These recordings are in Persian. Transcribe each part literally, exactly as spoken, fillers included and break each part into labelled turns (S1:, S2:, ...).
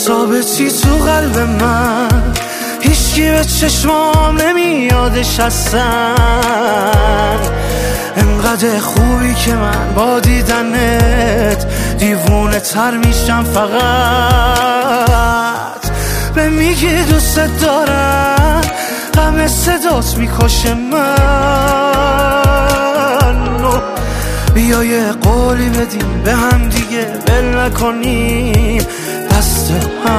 S1: ثابتی تو قلب من، هیچکی به چشمام نمیادش هستن. انقدر خوبی که من با دیدنت دیوونه تر میشم، فقط به میگی دوست دارم، غم صدات میکشه من. بیا یه قولی بدیم به هم دیگه، بل نکنیم دست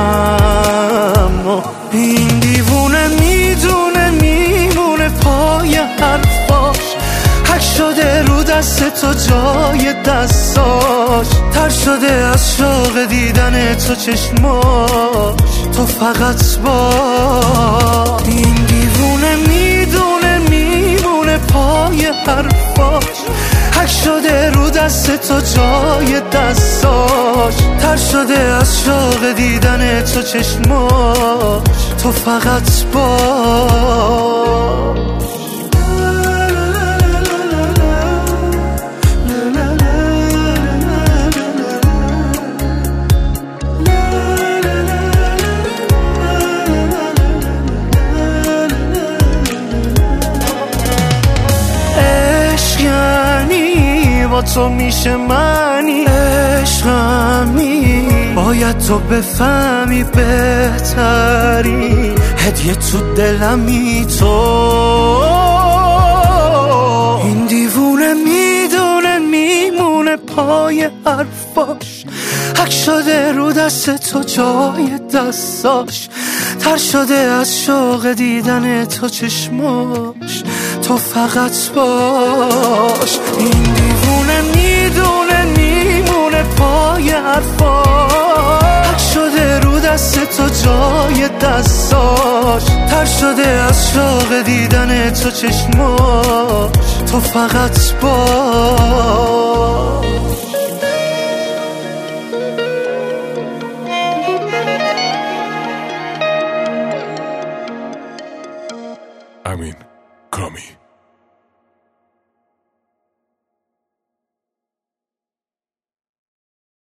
S1: هم. این دیوونه میدونه میمونه پای حرفاش، حک شده رو دست تو جای دستاش، تر شده از شوق دیدن تو چشماش، تو فقط با. این دیوونه میدونه میمونه پای حرفاش، حک شده رو دست تو جای دستاش، تر شده از شوق دیدن تو چشماش، تو فقط باش. با تو میشه منی، عشقمی باید تو بفهمی بهتری، هدیه تو دلمی تو. این دیوونه میدونه میمونه پای حرفاش، حک شده رو دست تو جای دستاش، تر شده از شوق دیدن تو چشماش، تو فقط باش. این دیوونه میدونه میمونه پای حرفاش، حک شده رو دست تو جای دستاش، تر شده از شوق دیدن تو چشماش، تو فقط باش.